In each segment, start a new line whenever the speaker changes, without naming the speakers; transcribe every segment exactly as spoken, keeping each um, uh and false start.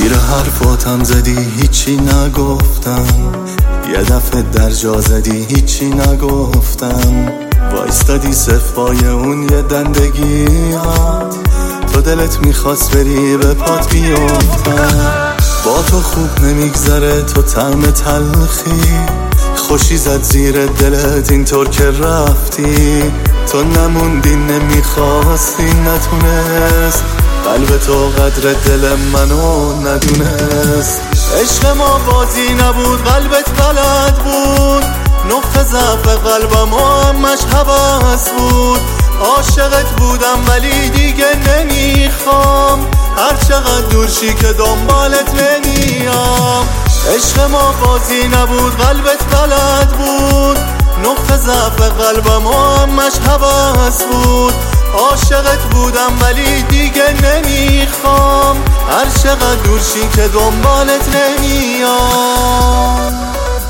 زیر حرفاتم زدی هیچی نگفتم، یه دفعه در جا زدی هیچی نگفتم. وایستادی صفای اون یه دندگیات، تو دلت میخواست بری به پات بیفتم. با تو خوب نمیگذره تو طعم تلخی، خوشی زد زیر دلت اینطور که رفتی. تو نموندی نمیخواستی نتونست، قلب تو قدر دل منو ندونست. عشق ما بازی نبود قلبت بلد بود، نقطه ضعف قلبم و همش هوس بود. عاشقت بودم ولی دیگه نمیخوام، هر چقدر دور شی که دنبالت نمیام. عشق ما بازی نبود قلبت بلد بود، نقطه ضعف قلبم و همش هوس بود. عاشقت بودم ولی دیگه نمیخوام، هر چقدر دور شی که دنبالت نمیام.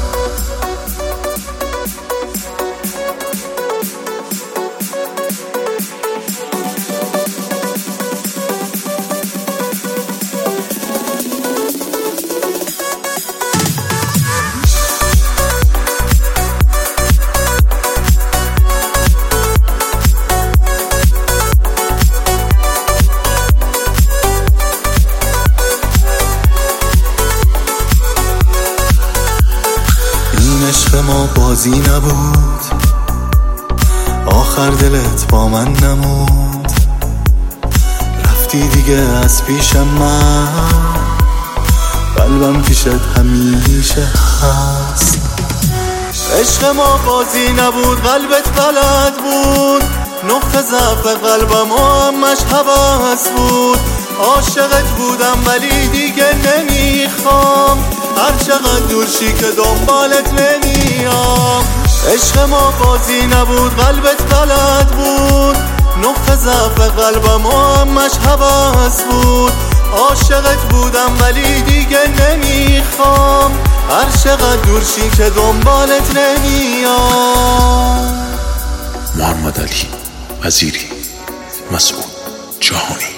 عشق ما بازی نبود، آخر دلت با من نمود. رفتی دیگه از پیش من، قلبم پیشت همیشه هست. عشق ما بازی نبود قلبت بلد بود، نقطه ضعف قلبم و همش هوس بود. عاشقت بودم ولی دیگه نمیخوام، هر چقدر دور شی که دنبالت نمیام. عشق ما بازی نبود قلبت بلد بود، نقطه ضعف قلبم و همش هوس بود. عاشقت بودم ولی دیگه نمیخوام، هر چقدر دور شی که دنبالت نمیام.
محمد علی وزیری، مسعود جهانی.